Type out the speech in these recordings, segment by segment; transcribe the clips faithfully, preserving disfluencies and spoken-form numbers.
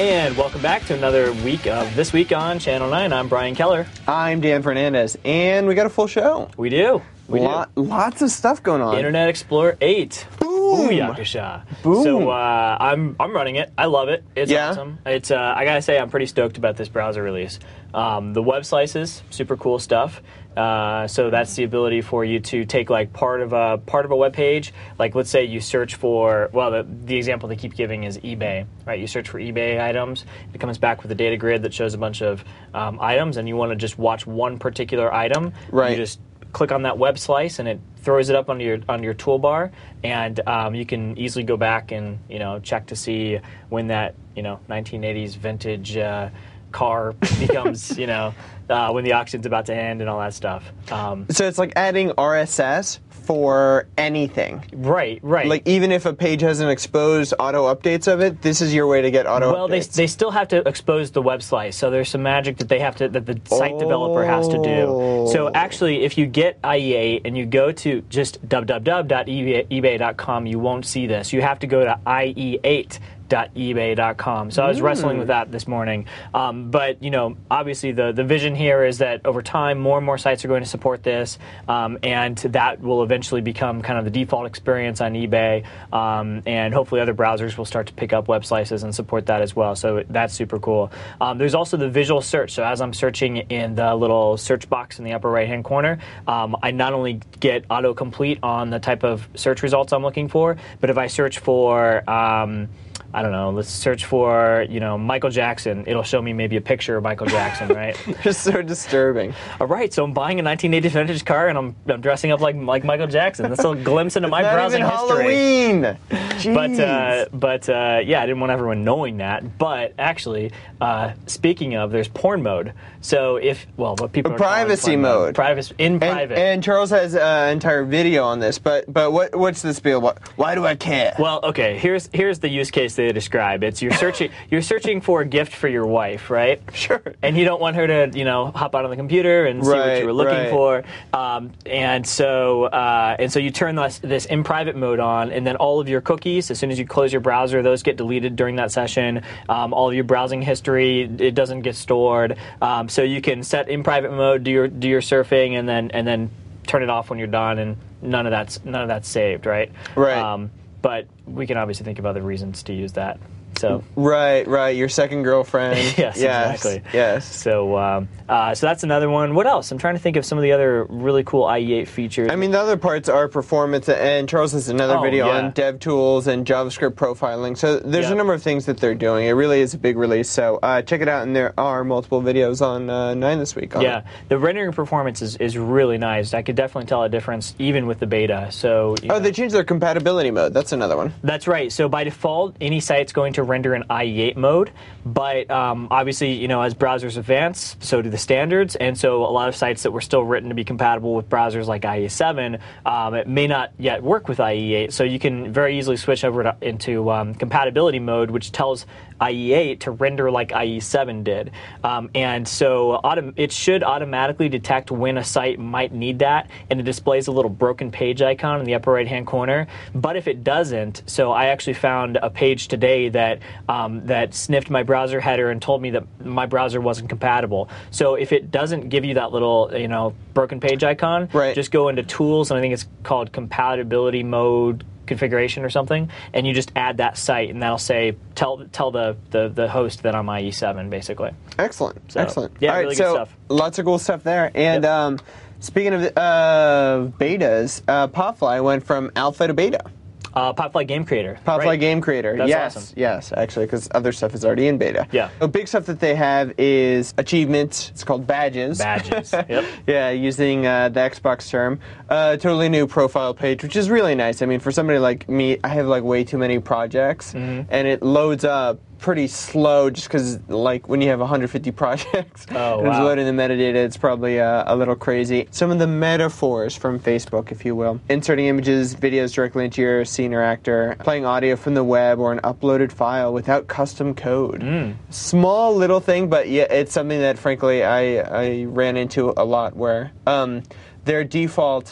And welcome back to another week of This Week on Channel nine. I'm Brian Keller. I'm Dan Fernandez, and we got a full show. We do. We Lot, do. Lots of stuff going on. Internet Explorer eight. Boom! Booyakasha. Boom! So uh, I'm I'm running it. I love it. It's Yeah? awesome. It's uh, I gotta say I'm pretty stoked about this browser release. Um, the web slices, super cool stuff. Uh, so that's the ability for you to take like part of a part of a web page. Like let's say you search for well, the, the example they keep giving is eBay, right? You search for eBay items. It comes back with a data grid that shows a bunch of um, items, and you want to just watch one particular item. Right. You just click on that web slice, and it throws it up onto your on your toolbar, and um, you can easily go back and you know check to see when that you know nineteen eighties vintage uh, car becomes you know uh, when the auction's about to end and all that stuff. Um, So it's like adding R S S for anything. right, right. Like even if a page has an exposed auto updates of it, this is your way to get auto well, they updates. they still have to expose the web slice, so there's some magic that they have to that the site developer has to do. So Oh. actually, if you get I E eight and you go to just w w w dot ebay dot com, you won't see this. You have to go to I E eight dot ebay dot com. So I was wrestling with that this morning. Um, but, you know, obviously the, the vision here is that over time, more and more sites are going to support this, um, and that will eventually become kind of the default experience on eBay, um, and hopefully other browsers will start to pick up web slices and support that as well. So that's super cool. Um, there's also the visual search. So as I'm searching in the little search box in the upper right-hand corner, um, I not only get autocomplete on the type of search results I'm looking for, but if I search for... Um, I don't know, let's search for, you know, Michael Jackson. It'll show me maybe a picture of Michael Jackson, right? Just so disturbing. All right, so I'm buying a nineteen eighties vintage car, and I'm, I'm dressing up like like Michael Jackson. That's a glimpse into my Not browsing even history. Halloween. But Jeez. uh, but uh, yeah, I didn't want everyone knowing that. But actually, uh, speaking of, there's porn mode. So if well, what people A are calling privacy porn mode. privacy in and, private. and Charles has an entire video on this, but but what what's the spiel? What, why do I care? Well, okay. Here's here's the use case they describe. It's you're searching you're searching for a gift for your wife, right? Sure. And you don't want her to you know hop out on the computer and see what Right, you were looking right. for. Um, and so uh, and so you turn this this in private mode on, and then all of your cookies, as soon as you close your browser, those get deleted during that session. Um, all of your browsing history, it doesn't get stored. Um, so you can set in private mode, do your do your surfing, and then and then turn it off when you're done, and none of that's none of that's saved, right? Right. Um, but we can obviously think of other reasons to use that. So Right, right. Your second girlfriend. yes, exactly. Yes. So um, uh, so that's another one. What else? I'm trying to think of some of the other really cool I E eight features. I mean, the other parts are performance, and Charles has another Oh, video yeah. on dev tools and JavaScript profiling. So there's Yeah. a number of things that they're doing. It really is a big release. So uh, check it out, and there are multiple videos on uh, nine this week. On yeah, it. the rendering performance is, is really nice. I could definitely tell a difference even with the beta. So you Oh, know. they changed their compatibility mode. That's another one. That's right. So by default, any site's going to render in I E eight mode, but um, obviously, you know, as browsers advance, so do the standards, and so a lot of sites that were still written to be compatible with browsers like I E seven, um, it may not yet work with I E eight. So you can very easily switch over to, into um, compatibility mode, which tells I E eight to render like I E seven did, um, and so autom- it should automatically detect when a site might need that, and it displays a little broken page icon in the upper right-hand corner. But if it doesn't, so I actually found a page today that um, that sniffed my browser header and told me that my browser wasn't compatible. So if it doesn't give you that little, you know, broken page icon, Right. just go into Tools, and I think it's called Compatibility Mode Configuration or something, and you just add that site, and that'll say tell tell the, the, the host that I'm I E seven, basically. Excellent. So, Excellent. yeah, All right, really good so stuff. lots of cool stuff there. And Yep. um, speaking of uh, betas, uh, Popfly went from alpha to beta. Uh, Popfly Game Creator. Popfly right. Game Creator. That's yes, awesome. yes, actually, because other stuff is already in beta. Yeah. A big stuff that they have is achievements. It's called badges. Badges. Yep. Yeah, using uh, the Xbox term. Uh, totally new profile page, which is really nice. I mean, for somebody like me, I have like way too many projects, Mm-hmm. and it loads up pretty slow just because, like, when you have one hundred fifty projects, Oh, and it's wow. loading the metadata, it's probably uh, a little crazy. Some of the metaphors from Facebook, if you will. Inserting images, videos directly into your scene or actor, playing audio from the web or an uploaded file without custom code. Mm. Small little thing, but yeah, it's something that, frankly, I, I ran into a lot where um, their default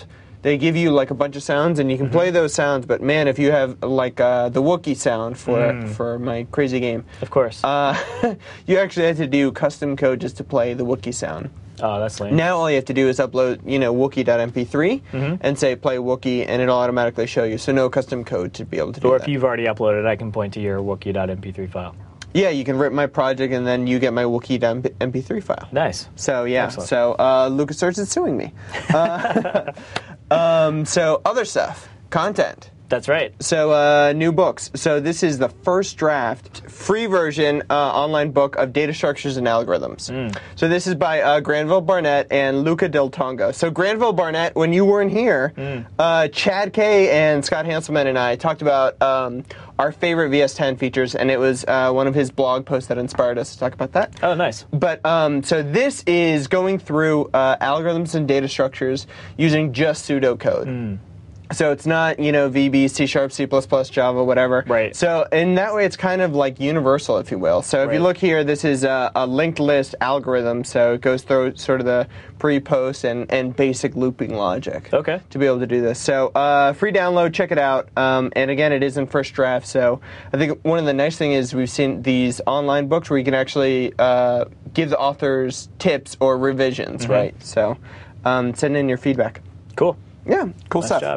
they give you like a bunch of sounds, and you can mm-hmm. play those sounds. But man, if you have like uh, the Wookiee sound for mm. for my crazy game, of course, uh, you actually had to do custom code just to play the Wookiee sound. Oh, that's lame. Now all you have to do is upload, you know, Wookiee dot M P three mm-hmm. and say play Wookiee, and it'll automatically show you. So no custom code to be able to do or that. Or if you've already uploaded, I can point to your Wookiee dot M P three file. Yeah, you can rip my project, and then you get my Wookiee dot M P three file. Nice. So yeah, Excellent. so uh, LucasArts is suing me. Uh, um, so other stuff, content. That's right. So uh, new books. So this is the first draft, free version, uh, online book of data structures and algorithms. Mm. So this is by uh, Granville Barnett and Luca Del Tongo. So Granville Barnett, when you weren't here, mm. uh, Chad Kay and Scott Hanselman and I talked about um, our favorite V S ten features, and it was uh, one of his blog posts that inspired us to talk about that. Oh, nice. But um, so this is going through uh, algorithms and data structures using just pseudocode. Mm. So it's not, you know, V B, C Sharp, C plus plus, Java, whatever. Right. So in that way, it's kind of like universal, if you will. So if right. you look here, this is a, a linked list algorithm. So it goes through sort of the pre, post, and, and basic looping logic. Okay. To be able to do this. So uh, free download, check it out. Um, and again, it is in first draft. So I think one of the nice things is we've seen these online books where you can actually uh, give the authors tips or revisions, mm-hmm. right? So um, send in your feedback. Cool. Yeah, cool nice stuff. Job.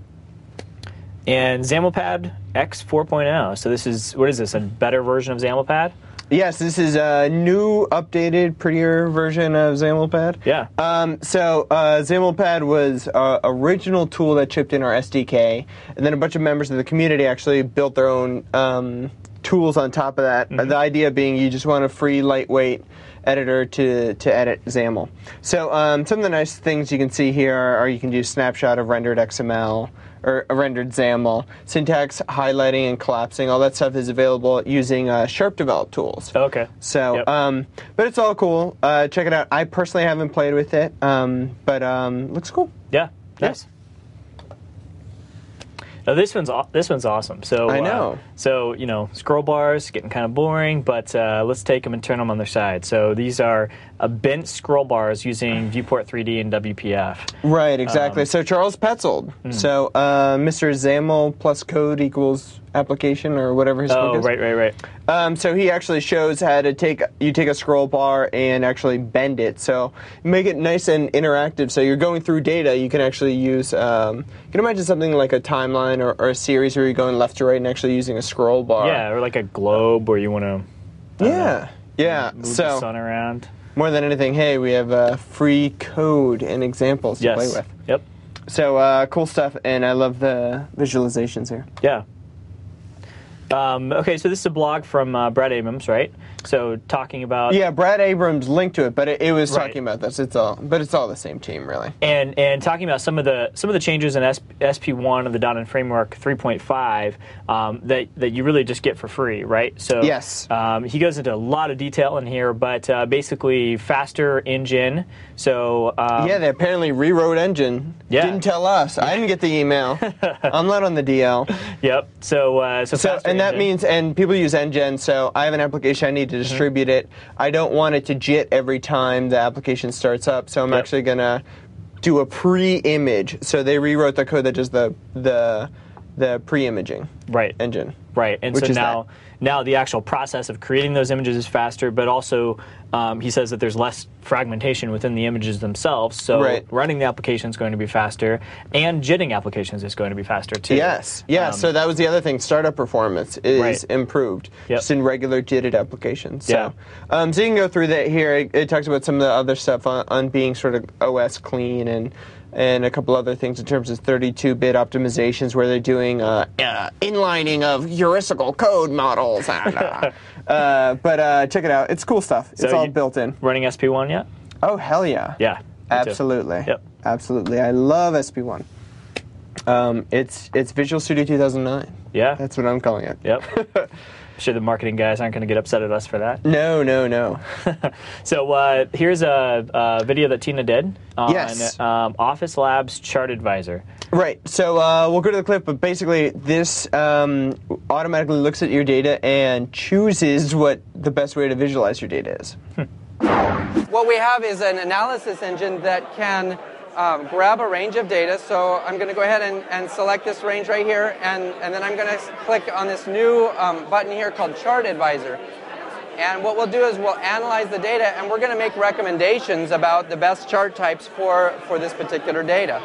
And XAMLPad X four point oh. So this is, what is this, a better version of XAMLPad? Yes, this is a new, updated, prettier version of XAMLPad. Yeah. Um, so uh, XAMLPad was an original tool that chipped in our S D K, and then a bunch of members of the community actually built their own um, tools on top of that. Mm-hmm. The idea being you just want a free, lightweight editor to, to edit XAML. So um, some of the nice things you can see here are you can do snapshot of rendered X M L, or a rendered XAML, syntax highlighting and collapsing. All that stuff is available using uh, Sharp developed tools. Okay. So, yep. um, but it's all cool. Uh, check it out. I personally haven't played with it, um, but um, looks cool. Yeah. Nice. Yeah. Now this one's this one's awesome. So I know. Uh, so you know, scroll bars getting kind of boring, but uh, let's take them and turn them on their side. So these are uh, bent scroll bars using Viewport three D and W P F. Right. Exactly. Um, so Charles Petzold. Mm. So uh, Mister XAML plus code equals application, or whatever his oh, book is. right, right, right. Um, so he actually shows how to take you take a scroll bar and actually bend it. So make it nice and interactive. So you're going through data. You can actually use. Um, you can imagine something like a timeline or, or a series where you're going left to right and actually using a scroll bar. Yeah, or like a globe where you want to. Yeah, know, yeah. Move so the sun around. More than anything, hey, we have uh, free code and examples to yes. play with. Yep. So uh, cool stuff, and I love the visualizations here. Yeah. Um, okay, so this is a blog from uh, Brad Abrams, right? So talking about yeah, Brad Abrams linked to it, but it, it was right. talking about this. It's all, but it's all the same team, really. And and talking about some of the some of the changes in S P one of the .NET Framework three point five um, that that you really just get for free, right? So yes, um, he goes into a lot of detail in here, but uh, basically faster engine. So um, yeah, they apparently rewrote engine. Yeah. Didn't tell us. I didn't get the email. I'm not on the D L. Yep. So uh, so, so and that engine. means and people use Ngen. So I have an application I need to distribute mm-hmm. it. I don't want it to JIT every time the application starts up, so I'm yep. actually gonna do a pre-image. So they rewrote the code that does the the the pre-imaging right. engine. Right, and Which so is now that. now the actual process of creating those images is faster, but also um, he says that there's less fragmentation within the images themselves, so right. running the application is going to be faster, and JITting applications is going to be faster too. Yes, yeah, um, so that was the other thing. Startup performance is right. improved yep. just in regular JITted applications. So, yeah. um, so you can go through that here. It, it talks about some of the other stuff on, on being sort of O S clean and and a couple other things in terms of thirty-two bit optimizations where they're doing uh, uh, inlining of heuristical code models. And, uh, uh, but uh, check it out. It's cool stuff. It's so all built in. Running S P one yet? Oh, hell yeah. Yeah. Absolutely. Yep. Absolutely. I love S P one. Um, it's it's Visual Studio two thousand nine. Yeah. That's what I'm calling it. Yep. I'm sure the marketing guys aren't going to get upset at us for that. No, no, no. So uh, here's a, a video that Tina did on yes. um, Office Labs Chart Advisor. Right. So uh, we'll go to the clip, but basically this um, automatically looks at your data and chooses what the best way to visualize your data is. What we have is an analysis engine that can um, grab a range of data. So I'm going to go ahead and, and select this range right here, and, and then I'm going to click on this new um, button here called Chart Advisor. And what we'll do is we'll analyze the data, and we're going to make recommendations about the best chart types for, for this particular data.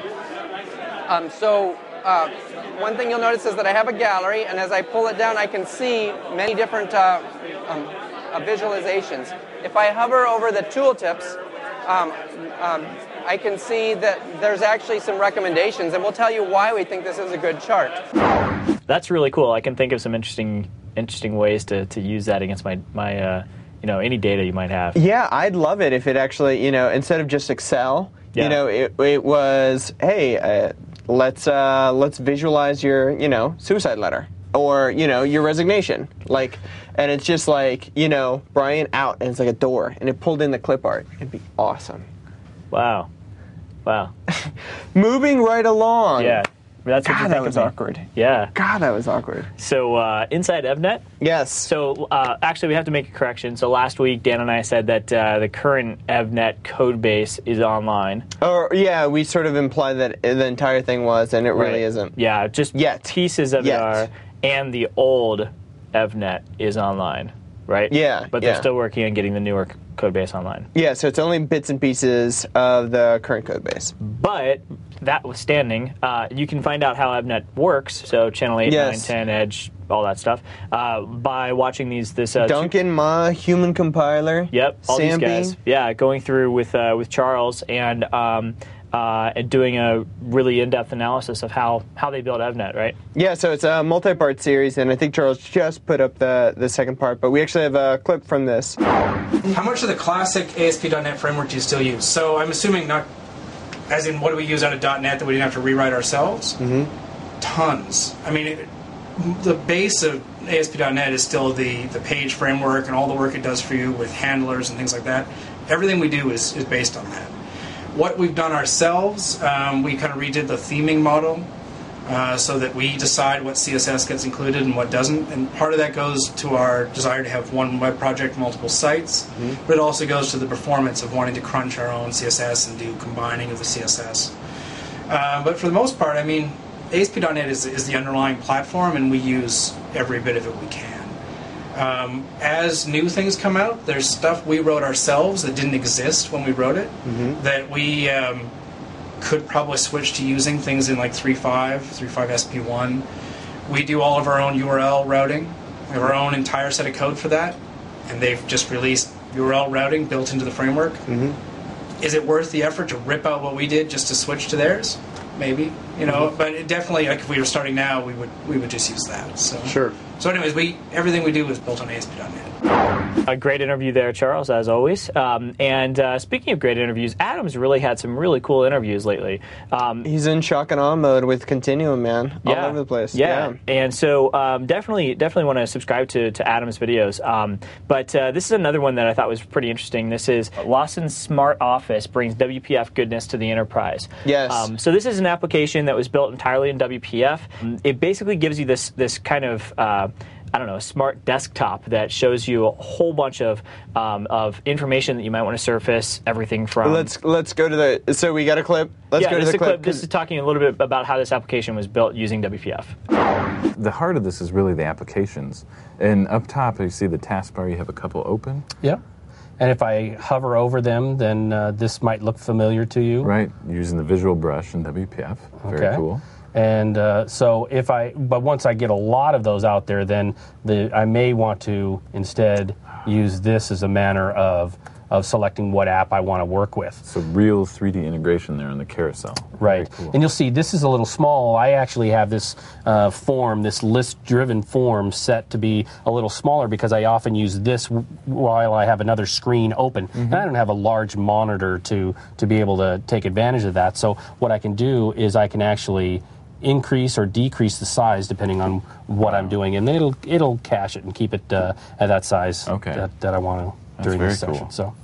Um, so uh, one thing you'll notice is that I have a gallery, and as I pull it down, I can see many different uh, um, uh, visualizations. If I hover over the tooltips, um, um, I can see that there's actually some recommendations, and we'll tell you why we think this is a good chart. That's really cool. I can think of some interesting interesting ways to, to use that against my, my uh, you know, any data you might have. Yeah, I'd love it if it actually, you know, instead of just Excel, yeah. you know, it, it was, hey, uh, let's uh, let's visualize your, you know, suicide letter or, you know, your resignation. Like, and it's just like, you know, Brian out, and it's like a door, and it pulled in the clip art. It'd be awesome. Wow. Wow. Moving right along. Yeah. That's what God, you think that was of me. awkward. Yeah. God, that was awkward. So uh, inside EvNet. Yes. So uh, actually, we have to make a correction. So last week, Dan and I said that uh, the current EvNet code base is online. Or yeah, we sort of implied that the entire thing was, and it Right. really isn't. Yeah, just Yet. pieces of Yet. it are, and the old EvNet is online, right? Yeah, But they're yeah. still working on getting the newer code base online. Yeah, so it's only bits and pieces of the current code base. But notwithstanding, uh, you can find out how EvNet works. So channel eight, Yes. nine, ten, Edge, all that stuff, uh, by watching these. This uh, Duncan Ma, Human Compiler. Yep, all Sampi. these guys. Yeah, going through with uh, with Charles and um, uh, and doing a really in-depth analysis of how, how they build EvNet, right? Yeah, so it's a multi-part series, and I think Charles just put up the, the second part, but we actually have a clip from this. How much of the classic A S P dot net framework do you still use? So I'm assuming not, as in what do we use out of .NET that we didn't have to rewrite ourselves? Mm-hmm. Tons. I mean, it, the base of A S P dot net is still the, the page framework and all the work it does for you with handlers and things like that. Everything we do is, is based on that. What we've done ourselves, um, we kind of redid the theming model uh, so that we decide what C S S gets included and what doesn't. And part of that goes to our desire to have one web project, multiple sites, mm-hmm. but it also goes to the performance of wanting to crunch our own C S S and do combining of the C S S. Uh, but for the most part, I mean, A S P dot net is, is the underlying platform, and we use every bit of it we can. Um, as new things come out, there's stuff we wrote ourselves that didn't exist when we wrote it, mm-hmm. that we um, could probably switch to using, things in like three point five, three point five S P one. We do all of our own U R L routing. We have our own entire set of code for that, and they've just released U R L routing built into the framework. Mm-hmm. Is it worth the effort to rip out what we did just to switch to theirs? Maybe, you know, mm-hmm. but it definitely, like if we were starting now, we would we would just use that. So Sure. So, anyways, we everything we do is built on A S P dot net. A great interview there, Charles, as always. Um, and uh, speaking of great interviews, Adam's really had some really cool interviews lately. Um, He's in shock and awe mode with Continuum, man. All yeah, over the place. Yeah. Yeah. And so um, definitely definitely want to subscribe to, to Adam's videos. Um, but uh, this is another one that I thought was pretty interesting. This is Lawson Smart Office brings W P F goodness to the enterprise. Yes. Um, so this is an application that was built entirely in W P F. It basically gives you this, this kind of... Uh, I don't know, a smart desktop that shows you a whole bunch of um, of information that you might want to surface. Everything from Let's let's go to the. So we got a clip. Let's yeah, go to this the is a clip. This is talking a little bit about how this application was built using W P F. The heart of this is really the applications. And up top, you see the taskbar. You have a couple open. Yep. And if I hover over them, then uh, this might look familiar to you. Right. Using the visual brush in W P F. Very Okay. cool. And uh, so if I, but once I get a lot of those out there, then the I may want to instead use this as a manner of of selecting what app I want to work with. So real three D integration there on the carousel. Right. Very cool. And you'll see this is a little small. I actually have this uh, form, this list-driven form set to be a little smaller because I often use this w- while I have another screen open. Mm-hmm. And I don't have a large monitor to, to be able to take advantage of that. So what I can do is I can actually increase or decrease the size depending on what wow. I'm doing, and it'll it'll cache it and keep it uh, at that size okay. that, that I want to That's during very this cool. session. So,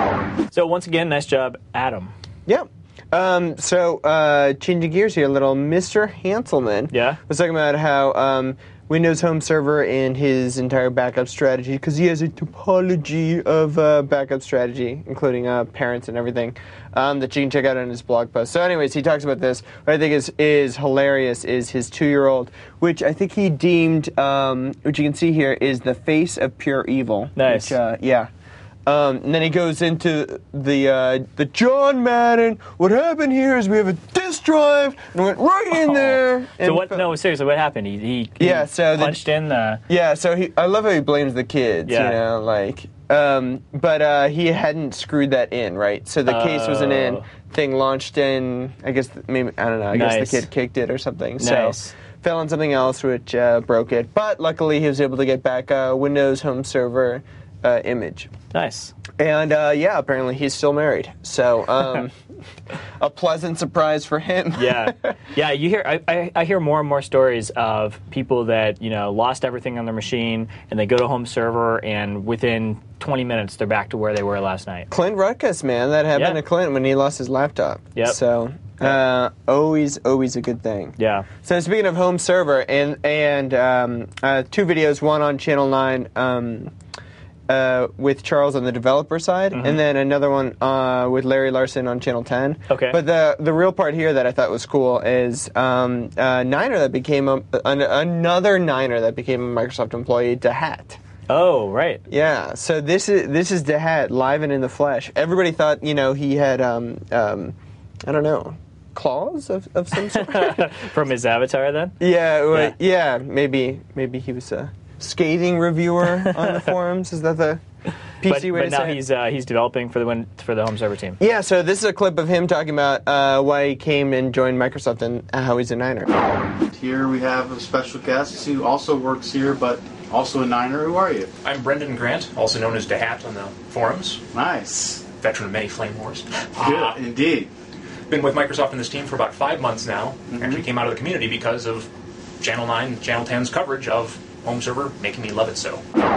So once again, nice job, Adam. Yep. Um, so, uh, changing gears here a little, Mister Hanselman Yeah? was talking about how um, Windows Home Server and his entire backup strategy, because he has a topology of uh, backup strategy, including uh, parents and everything, um, that you can check out on his blog post. So anyways, he talks about this. What I think is, is hilarious is his two-year-old, which I think he deemed, um, which you can see here, is the face of pure evil. Nice. Which, uh, yeah. Um, and then he goes into the uh, the John Madden. What happened here is we have a disk drive and went right in Oh. there. So and what? fo- No, seriously, what happened? He, he, he Yeah, so the- punched in the. Yeah, so he. I love how he blames the kids. Yeah. You know, like. Um, but uh, he hadn't screwed that in, right? So the case wasn't in. Oh. Thing launched in. I guess maybe I don't know. I Nice. guess the kid kicked it or something. Nice. So fell on something else which uh, broke it. But luckily he was able to get back a Windows Home Server uh, image. Nice. And uh, yeah, apparently he's still married. So um, a pleasant surprise for him. Yeah, yeah. You hear, I, I, I hear more and more stories of people that you know lost everything on their machine, and they go to home server, and within twenty minutes they're back to where they were last night. Clint Rutkus, man, that happened Yeah. to Clint when he lost his laptop. Yep. So uh, always, always a good thing. Yeah. So speaking of home server, and and um, uh, two videos, one on Channel Nine. Um, Uh, with Charles on the developer side, Mm-hmm. and then another one uh, with Larry Larson on Channel ten. Okay. But the the real part here that I thought was cool is um, a Niner that became a, an, another Niner that became a Microsoft employee, DeHat. Oh, right. Yeah. So this is this is DeHat live and in the flesh. Everybody thought you know he had um, um, I don't know claws of, of some sort. From his avatar, then. yeah, well, Yeah. yeah. Maybe maybe he was a scathing reviewer on the forums. Is that the P C But, way but to now say it? he's uh, he's developing for the win, for the home server team. Yeah, so this is a clip of him talking about uh, why he came and joined Microsoft and how he's a Niner. Here we have a special guest who also works here, but also a Niner. Who are you? I'm Brendan Grant, also known as DeHat on the forums, Nice. veteran of many flame wars. Good, Uh, indeed. been with Microsoft and this team for about five months now. Actually came out of the community because of Channel nine, Channel ten's coverage of home server, making me love it so.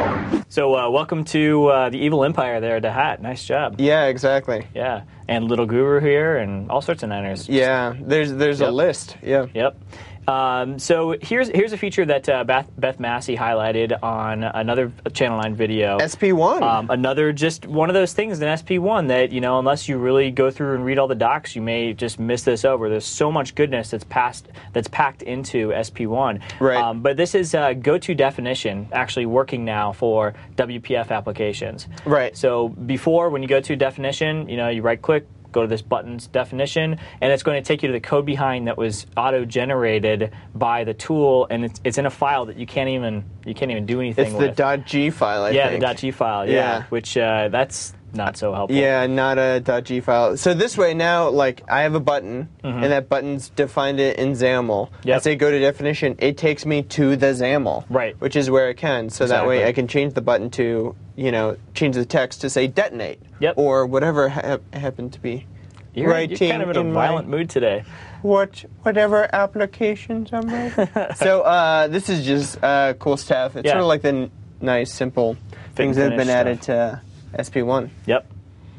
So uh, welcome to uh, the Evil Empire there, DeHat. Nice job. Yeah, exactly. Yeah, and Little Guru here, and all sorts of Niners. Yeah, there's there's a Yep. list. Yeah. Yep. Um, so here's here's a feature that uh, Beth, Beth Massey highlighted on another Channel nine video. S P one. Um, another just one of those things in S P one that, you know, unless you really go through and read all the docs, you may just miss this over. There's so much goodness that's passed that's packed into S P one. Right. Um, but this is uh, go-to definition actually working now for W P F applications. Right. So before, when you go to definition, you know, you right-click, go to this button's definition, and it's going to take you to the code behind that was auto-generated by the tool, and it's, it's in a file that you can't even you can't even do anything It's with. the .g file, I yeah, think. the .g file. Yeah, Yeah. which uh, that's not so helpful. Yeah, not a .g file. So this way now, like, I have a button, and that button's defined it in XAML. Mm-hmm. Yep. I say go to definition, it takes me to the XAML. Right. Which is where it can. So that way Exactly. I can change the button to, you know, change the text to say detonate. Yep. Or whatever ha- happened to be. You're, writing you're kind of in a in my- violent mood today. What whatever applications I'm writing. So uh, this is just uh, cool stuff. It's Yeah. sort of like the n- nice, simple things that have been finish added to S P one. Yep.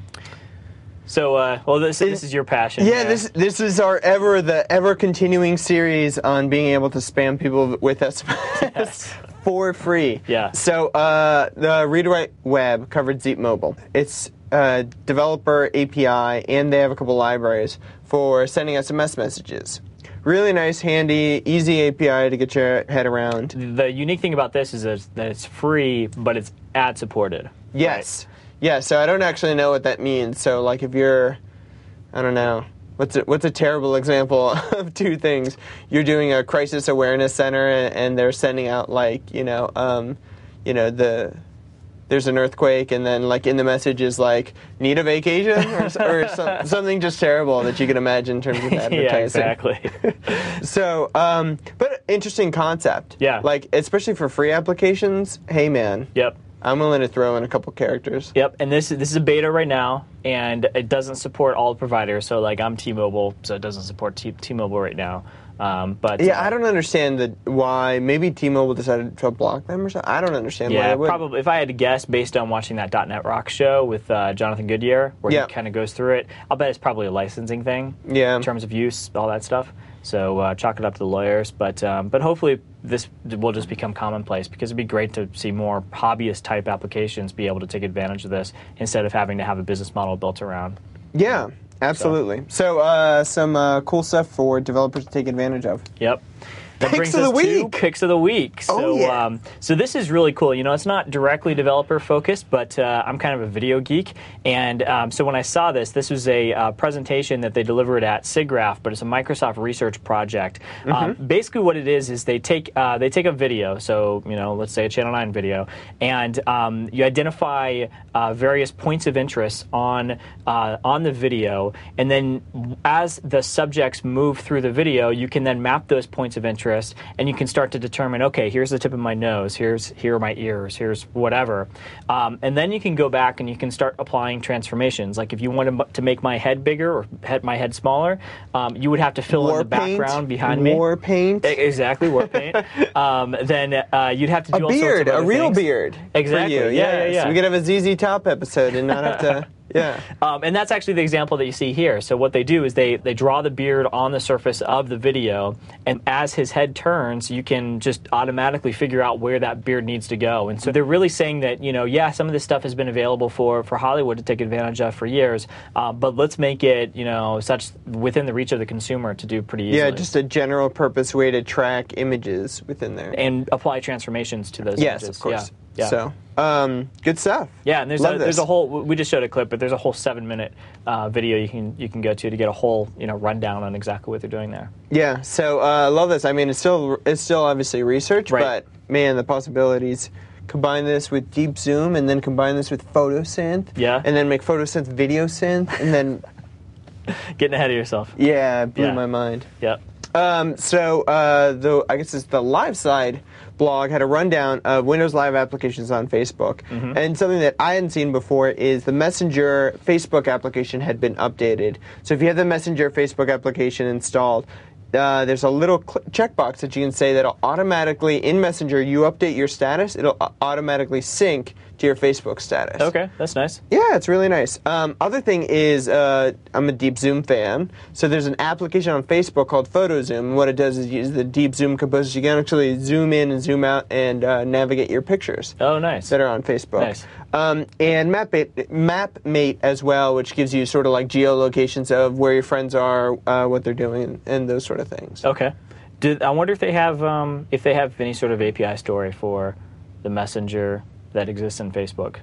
So, uh, well, this this is your passion. Yeah, this this is our ever the ever continuing series on being able to spam people with S M S Yes. for free. Yeah. So uh, the Read Write Web covered Zeep Mobile. It's a developer A P I, and they have a couple libraries for sending S M S messages. Really nice, handy, easy A P I to get your head around. The unique thing about this is that it's, that it's free, but it's ad supported. Yes. Yeah, so I don't actually know what that means. So, like, if you're, I don't know, what's a, what's a terrible example of two things? You're doing a crisis awareness center, and, and they're sending out, like, you know, um, you know, the there's an earthquake, and then, like, in the message is, like, need a vacation, or, or some, something just terrible that you can imagine in terms of advertising. Yeah, exactly. So, um, but interesting concept. Yeah. Like, especially for free applications, hey, man. Yep. I'm willing to throw in a couple characters. Yep, and this this is a beta right now, and it doesn't support all the providers. So, like, I'm T-Mobile, so it doesn't support T- T-Mobile right now. Um, but Yeah, uh, I don't understand the why. Maybe T-Mobile decided to block them or something. I don't understand why Yeah, they would. probably. If I had to guess, based on watching that .NET Rocks show with uh, Jonathan Goodyear, where Yeah. he kind of goes through it, I'll bet it's probably a licensing thing. Yeah. In terms of use, all that stuff. So uh, chalk it up to the lawyers. But um, but hopefully this will just become commonplace because it'd be great to see more hobbyist type applications be able to take advantage of this instead of having to have a business model built around. Yeah, absolutely. So, so uh, some uh, cool stuff for developers to take advantage of. Yep. That Picks brings of us the week. to Picks of the Week. So, Oh, yeah. um, so this is really cool. You know, it's not directly developer focused, but uh, I'm kind of a video geek. And um, so when I saw this, this was a uh, presentation that they delivered at SIGGRAPH, but it's a Microsoft research project. Mm-hmm. Um, basically what it is is they take uh, they take a video, so, you know, let's say a Channel nine video, and um, you identify uh, various points of interest on, uh, on the video, and then as the subjects move through the video, you can then map those points of interest, and you can start to determine, okay, here's the tip of my nose, here's here are my ears, here's whatever, um, and then you can go back and you can start applying transformations. Like if you wanted to make my head bigger or head, my head smaller, um, you would have to fill War in the paint, background behind me. War paint. E- Exactly, war paint. um, then uh, you'd have to do A all beard, sorts of a other real things. beard. Exactly. For you. Yeah, yeah, yeah. So we could have a Z Z Top episode and not have to. Yeah. Um, and that's actually the example that you see here. So what they do is they, they draw the beard on the surface of the video, and as his head turns, you can just automatically figure out where that beard needs to go. And so they're really saying that, you know, yeah, some of this stuff has been available for, for Hollywood to take advantage of for years, uh, but let's make it, you know, such within the reach of the consumer to do pretty easily. Yeah, just a general purpose way to track images within there. and apply transformations to those yes, images. of course. Yeah. Yeah. So, um, good stuff. Yeah, and there's Love a, there's this. a whole. We just showed a clip, but there's a whole seven minute uh, video you can you can go to to get a whole you know rundown on exactly what they're doing there. Yeah, so I uh, love this. I mean, it's still it's still obviously research, Right. but man, the possibilities. Combine this with Deep Zoom, and then combine this with PhotoSynth. Yeah. And then make PhotoSynth video synth, and then Getting ahead of yourself. yeah, it blew Yeah. my mind. Yep. Um, so uh, the I guess it's the Live Side blog had a rundown of Windows Live applications on Facebook, Mm-hmm. and something that I hadn't seen before is the Messenger Facebook application had been updated. So if you have the Messenger Facebook application installed, uh, there's a little cl- checkbox that you can say that'll automatically in Messenger you update your status, it'll uh, automatically sync to your Facebook status. Okay, that's nice. Yeah, it's really nice. Um, other thing is, uh, I'm a Deep Zoom fan, so there's an application on Facebook called Photo Zoom. What it does is use the Deep Zoom composers. You can actually zoom in and zoom out and uh, navigate your pictures Oh, nice. that are on Facebook. Nice. Um, and MapMate, MapMate as well, which gives you sort of like geolocations of where your friends are, uh, what they're doing, and those sort of things. Okay. Did, I wonder if they have um, if they have any sort of A P I story for the Messenger that exists in Facebook.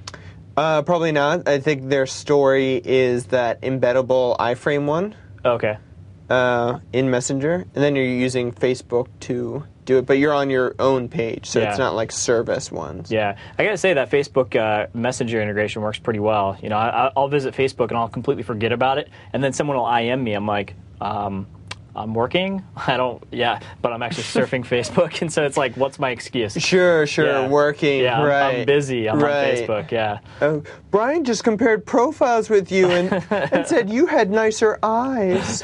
Uh, probably not. I think their story is that embeddable iframe one. Okay. Uh, in Messenger, and then you're using Facebook to do it, but you're on your own page, so Yeah. it's not like service ones. Yeah, I gotta say that Facebook uh, Messenger integration works pretty well. You know, I, I'll visit Facebook and I'll completely forget about it, and then someone will I M me. I'm like, um, I'm working. I don't. Yeah, but I'm actually surfing Facebook, and so it's like, what's my excuse? Sure, sure, Yeah. working, Yeah, I'm, right. I'm busy. I'm right. on Facebook. Yeah. Oh, Brian just compared profiles with you and, and said you had nicer eyes.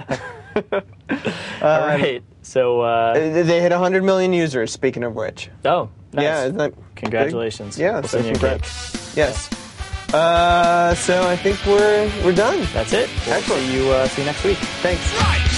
All right. So. Uh, They hit one hundred million users, speaking of which. oh, nice. Yeah, isn't that Congratulations. big? Yeah, We'll so send you a congrats. Yes. Uh, so I think we're we're done. That's it. We'll Excellent. see you. Uh, see you next week. Thanks. Right.